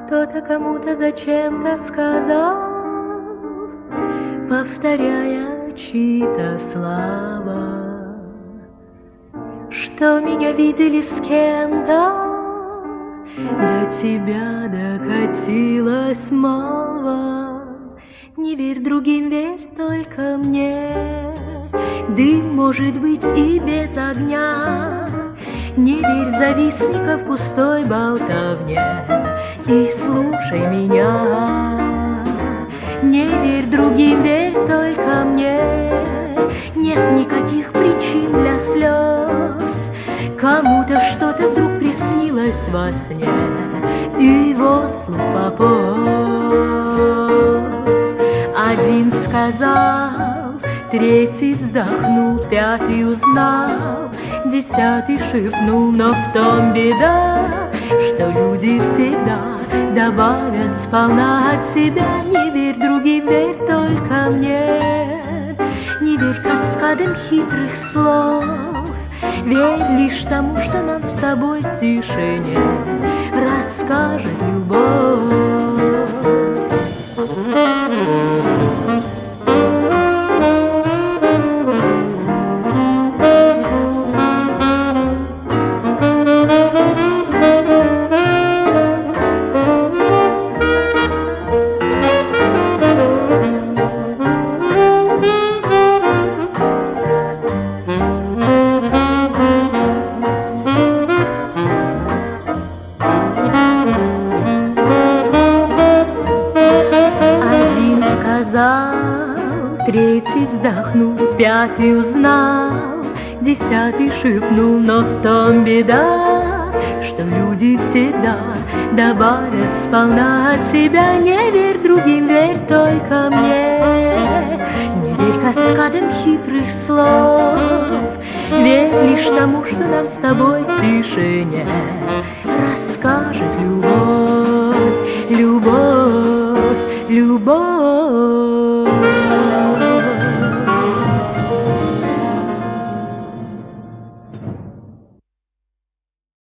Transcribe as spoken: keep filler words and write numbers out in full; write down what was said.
Кто-то кому-то зачем-то сказал, повторяя чьи-то слова, что меня видели с кем-то, до тебя докатилась молва. Не верь другим, верь только мне, дым может быть и без огня. Не верь завистников пустой болтовне и слушай меня. Не верь другим, верь только мне, нет никаких причин для слез. Кому-то что-то вдруг приснилось во сне, и вот слух пополз. Один сказал, третий вздохнул, пятый узнал, десятый шепнул, но в том беда, что люди всегда добавят сполна от себя. Не верь другим, верь только мне, не верь каскадам хитрых слов, верь лишь тому, что нам с тобой в тишине расскажет любовь. Третий вздохнул, пятый узнал, десятый шепнул, но в том беда, что люди всегда добавят сполна от себя. Не верь другим, верь только мне, не верь каскадам хитрых слов, верь лишь тому, что нам с тобой в тишине расскажет любовь, любовь, любовь.